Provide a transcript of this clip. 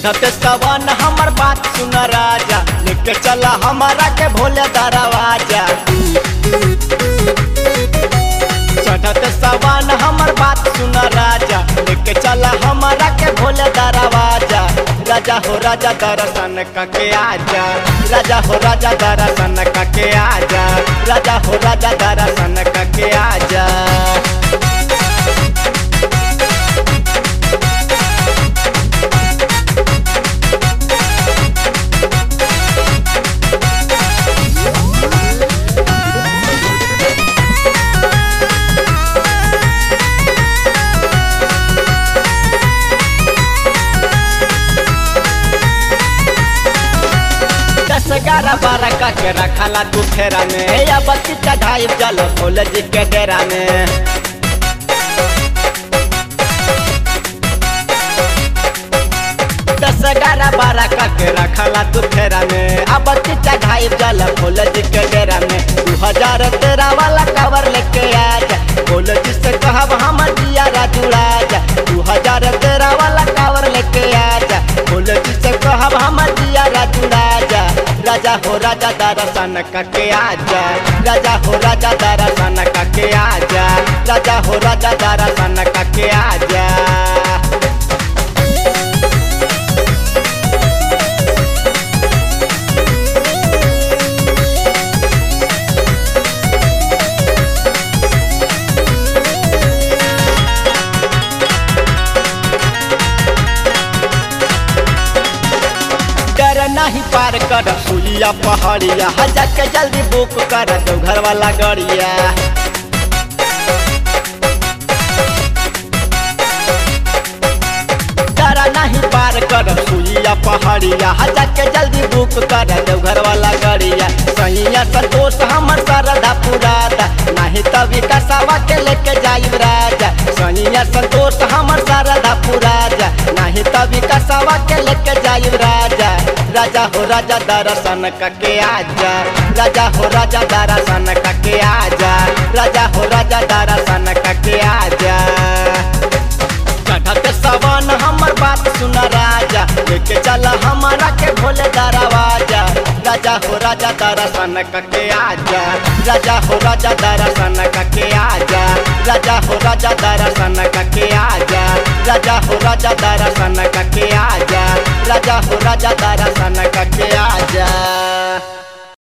चढ़ते सवन हमर बात सुन राजा, लेके चला हमारा के भोले दरवाजा। चढ़ते सवन हमर बात सुन राजा, लेके चला हमारा के भोले दरवाजा। राजा हो राजा दर्शन करके आजा, राजा हो राजा दर्शन करके आजा, राजा हो राजा दर्शन करके आजा। दस ग्यारह बारह का के रखला तू फेरा में, या बत्ती चढ़ाई जल भोले जी के डेरा में। दस ग्यारह बारह का के रखला तू फेरा में, अब बत्ती चढ़ाई जल भोले जी के डेरा में। 2013 वाला कवर लेके आजा, भोले जी से कहब हम जिया राजू राजा। 2013 वाला कवर लेके आजा, भोले जी से कहब हम जिया राजू राजा। राजा हो राजा दर्शन करके आजा, राजा हो राजा दर्शन करके आजा, राजा हो राजा दर्शन करके आजा। नहीं पार कर सुइया पहाड़िया, हजा के जल्दी बुक कर दो घर वाला गाड़िया। डरा नहीं पार कर सुइया पहाड़िया, हजा के जल्दी बुक कर दो घर वाला गाड़िया। सैया संतोष हमर सरधा पुरादा, नहीं तभी कसवा के लेके जाइब राजा। सैया संतोष हमर सरधा पुरादा, नहीं तभी कसवा के लेके जाइब राजा। राजा हो राजा दर्शन करके आजा, राजा हो राजा दर्शन करके आजा, राजा हो राजा दर्शन करके आजा। चढ़ते सवन हमर बात सुन राजा, लेके चला हमारा के भोले दरवाजा। राजा हो राजा दर्शन करके आजा, राजा हो राजा दर्शन करके आजा, राजा हो राजा दर्शन करके आजा, राजा हो राजा दर्शन करके आजा, राजा हो राजा दर्शन करके